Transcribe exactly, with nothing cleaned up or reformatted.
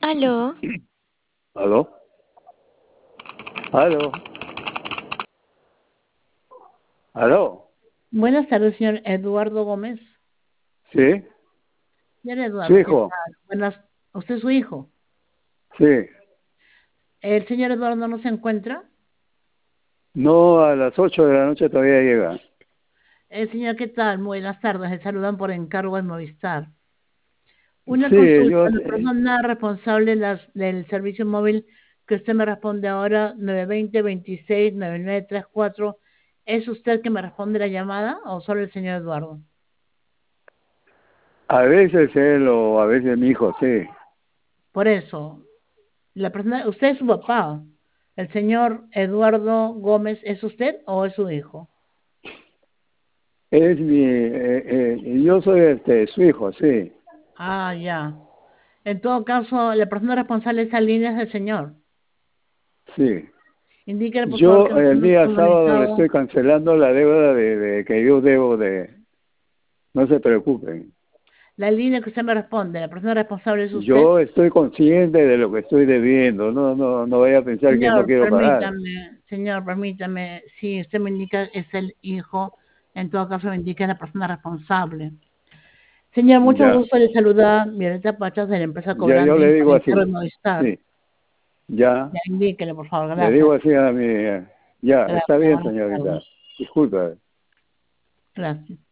Aló, ¿Aló? ¿Aló? ¿Aló? Buenas tardes, señor Eduardo Gómez. ¿Sí? Señor ¿Su Eduardo, ¿qué hijo? tal? Buenas, ¿usted es su hijo? Sí. ¿El señor Eduardo no se encuentra? No, a las ocho de la noche todavía llega. El señor, ¿qué tal? Buenas tardes, le saludan por encargo de Movistar. Una Sí, consulta, yo... la eh, persona responsable las- del servicio móvil que usted me responde ahora, nueve dos cero, veintiséis, noventa y nueve treinta y cuatro, ¿es usted que me responde la llamada o solo el señor Eduardo? A veces él o a veces mi hijo, sí. Por eso, la persona, usted es su papá. ¿El señor Eduardo Gómez es usted o es su hijo? Es mi... eh, eh, yo soy este, su hijo, sí. Ah, ya. En todo caso, la persona responsable de esa línea es el señor. Sí. Indíquele, por favor, Yo que el nosotros día hemos sábado le manejado estoy cancelando la deuda de, de que yo debo de... No se preocupen. la línea que usted me responde. La persona responsable es usted. Yo estoy consciente de lo que estoy debiendo. No, no, no vaya a pensar que no Señor, quiero pagar. permítame, señor, permítame. Si usted me indica es el hijo, en todo caso me indica la persona responsable. Señor, mucho Ya. gusto. Le saluda Violeta Pachas de la empresa Ya yo le Cobrante por digo el carro de así. Movistar. Sí. Ya. Ya indíquele, por favor. Le digo Gracias. así a mi... Ya, Gracias. está bien, Buenas tardes. señorita. Disculpa. Gracias.